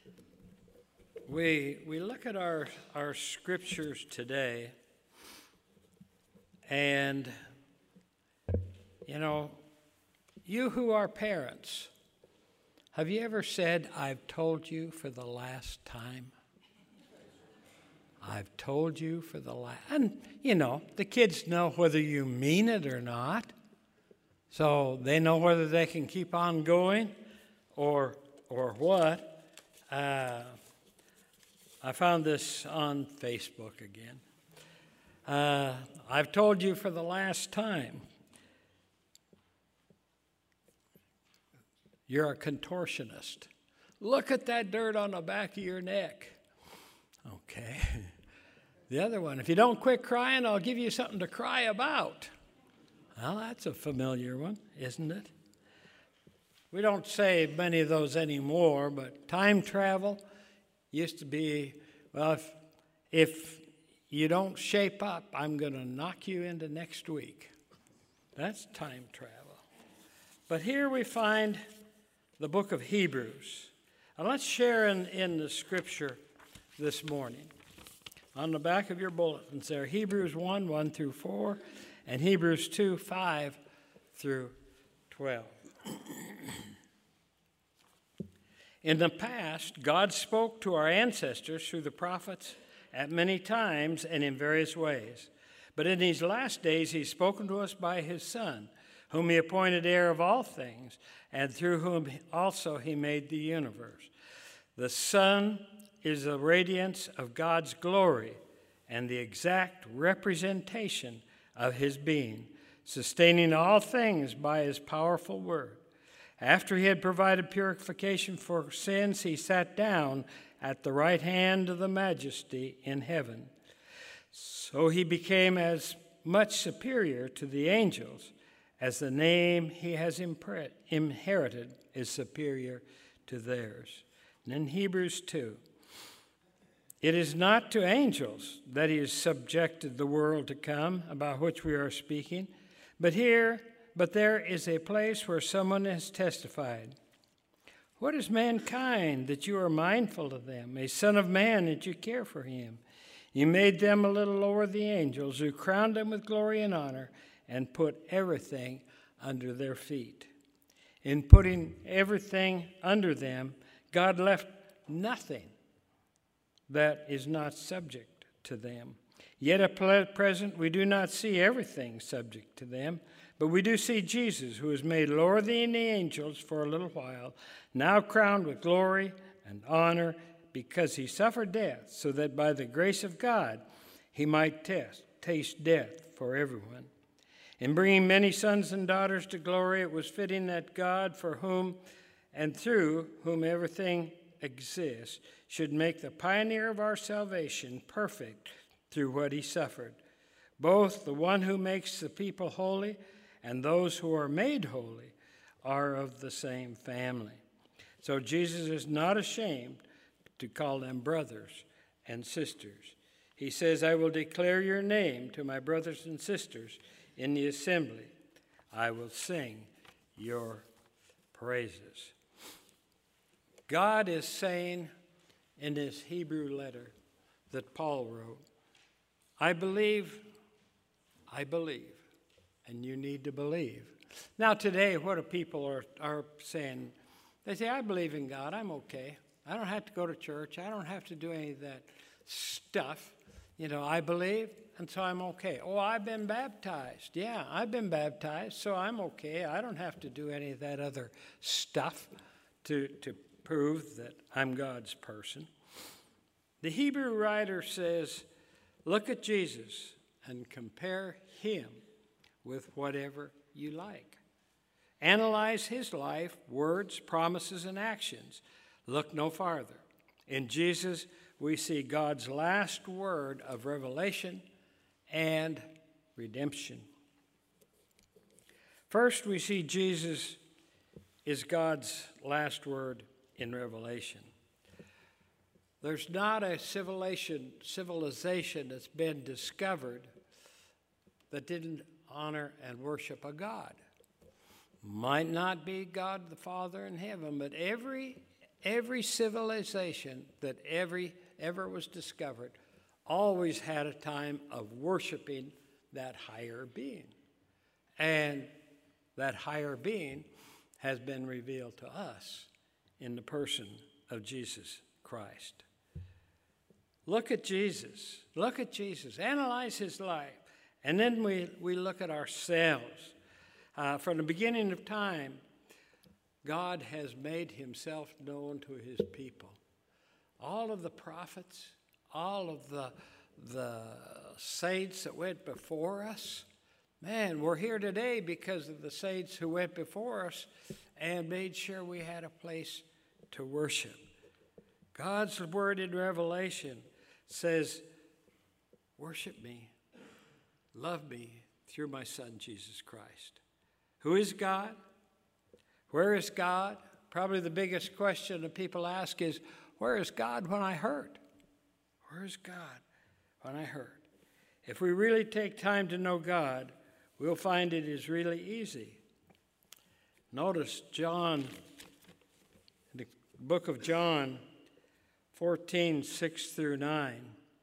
We look at our scriptures today, and, you who are parents, have you ever said, "I've told you for the last time"? I've told you for the last... And, the kids know whether you mean it or not. So they know whether they can keep on going or what. I found this on Facebook again. I've told you for the last time. You're a contortionist. Look at that dirt on the back of your neck. Okay. The other one, if you don't quit crying, I'll give you something to cry about. Well, that's a familiar one, isn't it? We don't say many of those anymore, but time travel used to be, well, if you don't shape up, I'm going to knock you into next week. That's time travel. But here we find the book of Hebrews. And let's share in the scripture this morning. On the back of your bulletins there, Hebrews 1, 1 through 4, and Hebrews 2, 5 through 12. In the past, God spoke to our ancestors through the prophets at many times and in various ways. But in these last days, he's spoken to us by his Son, whom he appointed heir of all things, and through whom also he made the universe. The Son is the radiance of God's glory and the exact representation of his being, sustaining all things by his powerful word. After he had provided purification for sins, he sat down at the right hand of the Majesty in heaven. So he became as much superior to the angels as the name he has inherited is superior to theirs. And in Hebrews 2, it is not to angels that he has subjected the world to come, about which we are speaking, but there is a place where someone has testified. What is mankind that you are mindful of them, a son of man that you care for him? You made them a little lower than the angels, who crowned them with glory and honor and put everything under their feet. In putting everything under them, God left nothing that is not subject to them. Yet at present we do not see everything subject to them, but we do see Jesus, who was made lower than the angels for a little while, now crowned with glory and honor because he suffered death, so that by the grace of God he might taste death for everyone. In bringing many sons and daughters to glory, it was fitting that God, for whom and through whom everything exists, should make the pioneer of our salvation perfect through what he suffered. Both the one who makes the people holy and those who are made holy are of the same family. So Jesus is not ashamed to call them brothers and sisters. He says, I will declare your name to my brothers and sisters in the assembly. I will sing your praises. God is saying in this Hebrew letter that Paul wrote, I believe, and you need to believe. Now today, what do people are saying? They say, I believe in God, I'm okay. I don't have to go to church. I don't have to do any of that stuff. I believe, and so I'm okay. Oh, I've been baptized. Yeah, I've been baptized, so I'm okay. I don't have to do any of that other stuff to prove that I'm God's person. The Hebrew writer says, look at Jesus and compare him with whatever you like. Analyze his life, words, promises, and actions. Look no farther. In Jesus, we see God's last word of revelation and redemption. First, we see Jesus is God's last word in Revelation. There's not a civilization that's been discovered that didn't honor and worship a God. Might not be God the Father in heaven, but every Every civilization that ever was discovered always had a time of worshiping that higher being. And that higher being has been revealed to us in the person of Jesus Christ. Look at Jesus. Look at Jesus. Analyze his life. And then we look at ourselves. From the beginning of time, God has made himself known to his people. All of the prophets, all of the saints that went before us, man, we're here today because of the saints who went before us and made sure we had a place to worship. God's word in Revelation says, worship me, love me through my Son, Jesus Christ. Who is God? Where is God? Probably the biggest question that people ask is, where is God when I hurt? Where is God when I hurt? If we really take time to know God, we'll find it is really easy. Notice John, the book of John 14, 6 through 9.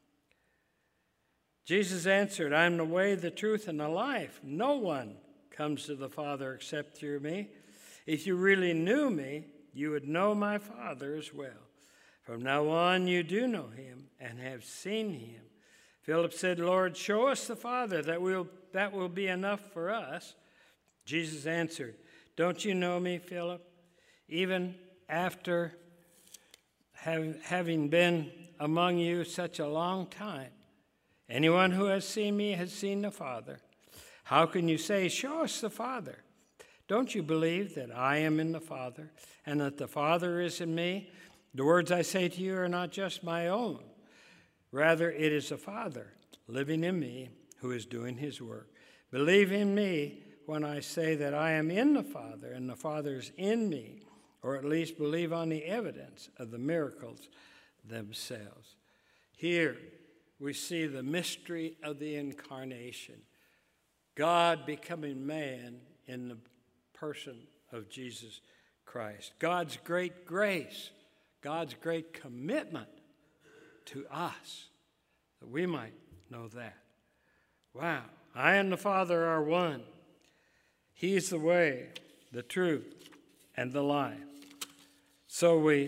Jesus answered, I am the way, the truth, and the life. No one comes to the Father except through me. If you really knew me, you would know my Father as well. From now on, you do know him and have seen him. Philip said, Lord, show us the Father, that will be enough for us. Jesus answered, don't you know me, Philip? Even after having been among you such a long time, anyone who has seen me has seen the Father. How can you say, show us the Father? Don't you believe that I am in the Father and that the Father is in me? The words I say to you are not just my own. Rather, it is the Father living in me who is doing his work. Believe in me when I say that I am in the Father and the Father is in me, or at least believe on the evidence of the miracles themselves. Here we see the mystery of the incarnation, God becoming man in the person of Jesus Christ. God's great grace, God's great commitment to us, that we might know that. Wow, I and the Father are one. He is the way, the truth, and the life. So we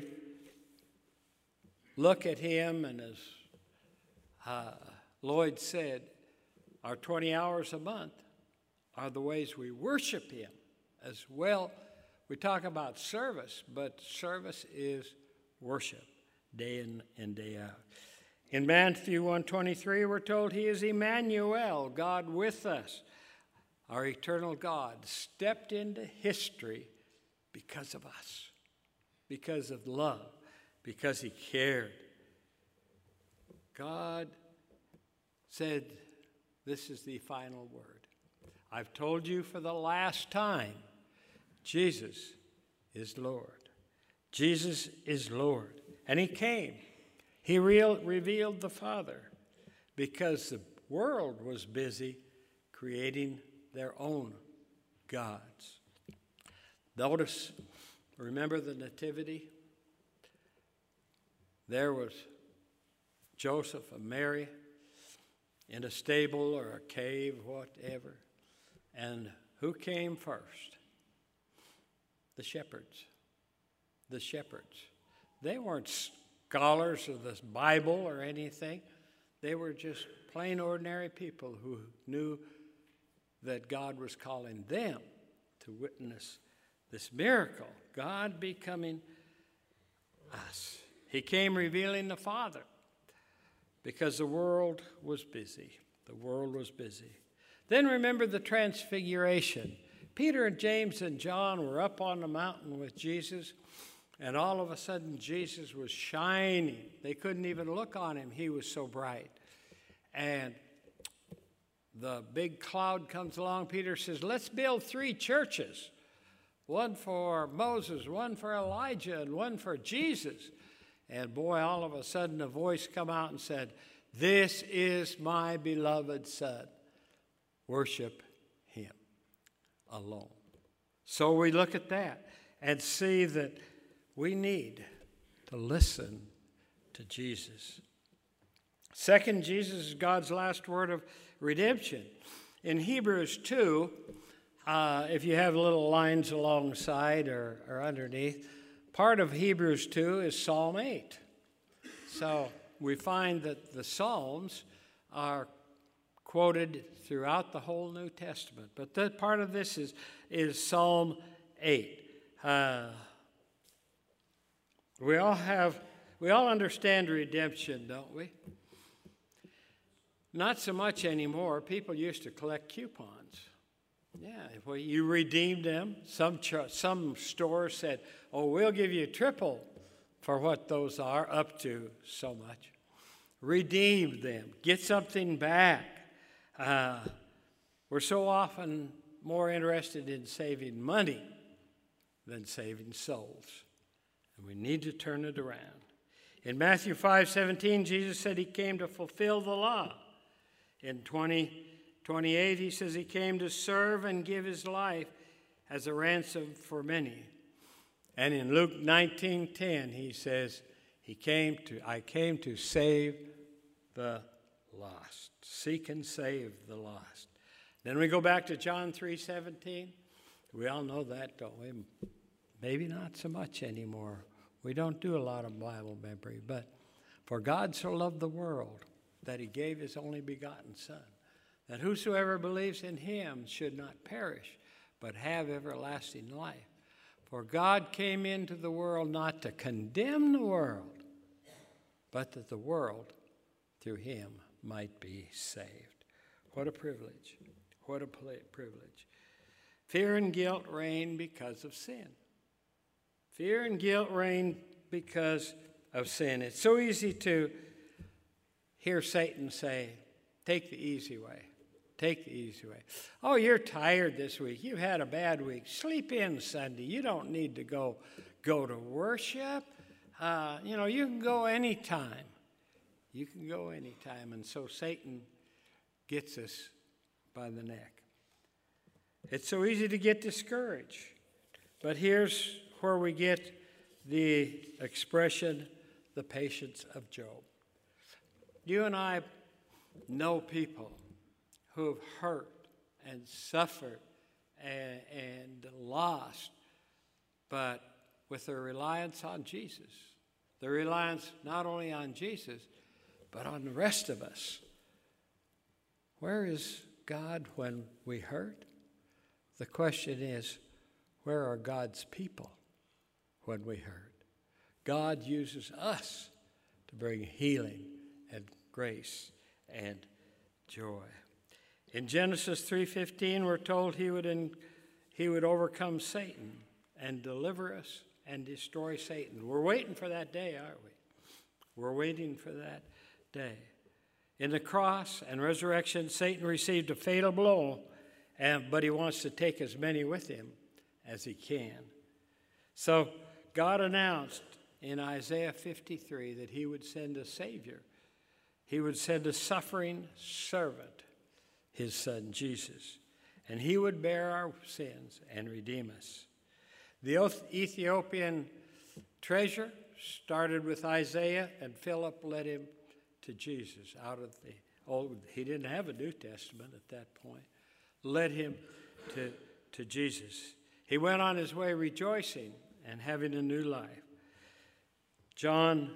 look at him, and as Lloyd said, our 20 hours a month are the ways we worship him as well. We talk about service, but service is worship, day in and day out. In Matthew 1:23, we're told he is Emmanuel, God with us. Our eternal God stepped into history because of us, because of love, because he cared. God said, this is the final word. I've told you for the last time, Jesus is Lord. Jesus is Lord. And he came. He revealed the Father because the world was busy creating their own gods. Notice, remember the Nativity? There was Joseph and Mary in a stable or a cave, whatever. And who came first? The shepherds. The shepherds. They weren't scholars of the Bible or anything. They were just plain ordinary people who knew that God was calling them to witness this miracle, God becoming us. He came revealing the Father because the world was busy. The world was busy. Then remember the transfiguration. Peter and James and John were up on the mountain with Jesus, and all of a sudden Jesus was shining. They couldn't even look on him. He was so bright. And the big cloud comes along. Peter says, let's build 3 churches, one for Moses, one for Elijah, and one for Jesus. And boy, all of a sudden a voice come out and said, this is my beloved Son. Worship him alone. So we look at that and see that we need to listen to Jesus. Second, Jesus is God's last word of redemption. In Hebrews 2, if you have little lines alongside or underneath, part of Hebrews 2 is Psalm 8. So we find that the Psalms are quoted throughout the whole New Testament. But that part of this is Psalm 8. We all understand redemption, don't we? Not so much anymore. People used to collect coupons. Yeah, well, you redeemed them. Some stores said, "Oh, we'll give you triple for what those are, up to so much." Redeemed them. Get something back. We're so often more interested in saving money than saving souls. And we need to turn it around. In Matthew 5:17, Jesus said he came to fulfill the law. In 20:28, he says he came to serve and give his life as a ransom for many. And in Luke 19:10, he says, I came to save the lost. Seek and save the lost. Then we go back to John 3:17. We all know that, don't we? Maybe not so much anymore. We don't do a lot of Bible memory. But for God so loved the world that he gave his only begotten Son, that whosoever believes in him should not perish, but have everlasting life. For God came into the world not to condemn the world, but that the world through him might be saved. What a privilege. What a privilege. Fear and guilt reign because of sin. Fear and guilt reign because of sin. It's so easy to hear Satan say, "Take the easy way. Take the easy way. Oh, you're tired this week. You had a bad week. Sleep in Sunday. You don't need to go to worship. You can go anytime. You can go anytime." And so Satan gets us by the neck. It's so easy to get discouraged. But here's where we get the expression, the patience of Job. You and I know people who have hurt and suffered and lost, but with their reliance on Jesus. Their reliance not only on Jesus, but on the rest of us. Where is God when we hurt? The question is, where are God's people when we hurt? God uses us to bring healing and grace and joy. In Genesis 3:15, we're told he would overcome Satan and deliver us and destroy Satan. We're waiting for that day, aren't we? We're waiting for that day. In the cross and resurrection, Satan received a fatal blow, but he wants to take as many with him as he can. So God announced in Isaiah 53 that he would send a Savior. He would send a suffering servant, his Son Jesus, and he would bear our sins and redeem us. The Ethiopian treasure started with Isaiah, and Philip led him to Jesus out of the old. He didn't have a New Testament at that point. Led him to Jesus. He went on his way rejoicing and having a new life. John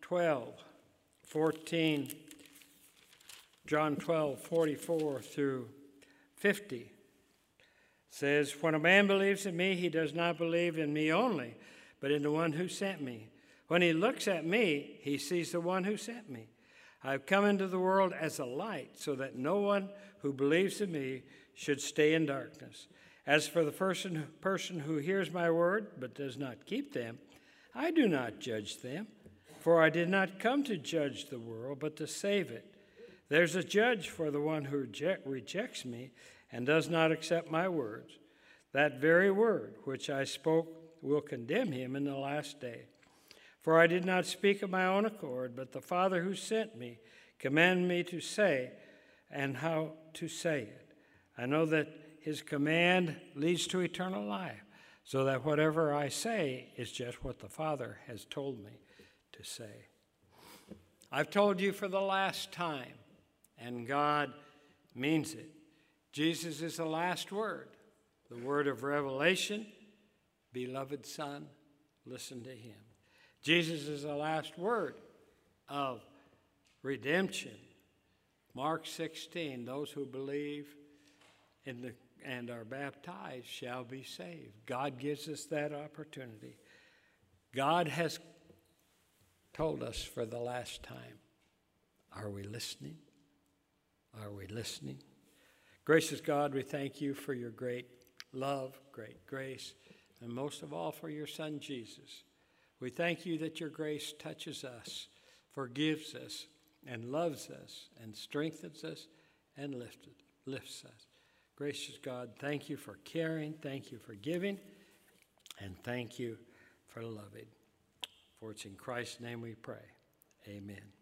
12:44 through 50 says, "When a man believes in me, he does not believe in me only, but in the one who sent me. When he looks at me, he sees the one who sent me. I have come into the world as a light, so that no one who believes in me should stay in darkness. As for the person who hears my word but does not keep them, I do not judge them, for I did not come to judge the world, but to save it. There's a judge for the one who rejects me and does not accept my words. That very word which I spoke will condemn him in the last day. For I did not speak of my own accord, but the Father who sent me commanded me to say and how to say it. I know that his command leads to eternal life, so that whatever I say is just what the Father has told me to say. I've told you for the last time, and God means it. Jesus is the last word, the word of revelation. Beloved Son, listen to him. Jesus is the last word of redemption. Mark 16, those who believe and are baptized shall be saved. God gives us that opportunity. God has told us for the last time. Are we listening? Are we listening? Gracious God, we thank you for your great love, great grace, and most of all for your Son, Jesus. We thank you that your grace touches us, forgives us, and loves us, and strengthens us, and lifts us. Gracious God, thank you for caring, thank you for giving, and thank you for loving. For it's in Christ's name we pray. Amen.